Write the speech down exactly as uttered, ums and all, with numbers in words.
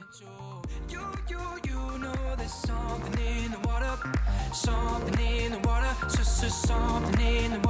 You, you, you know there's something in the water, something in the water, just, just something in the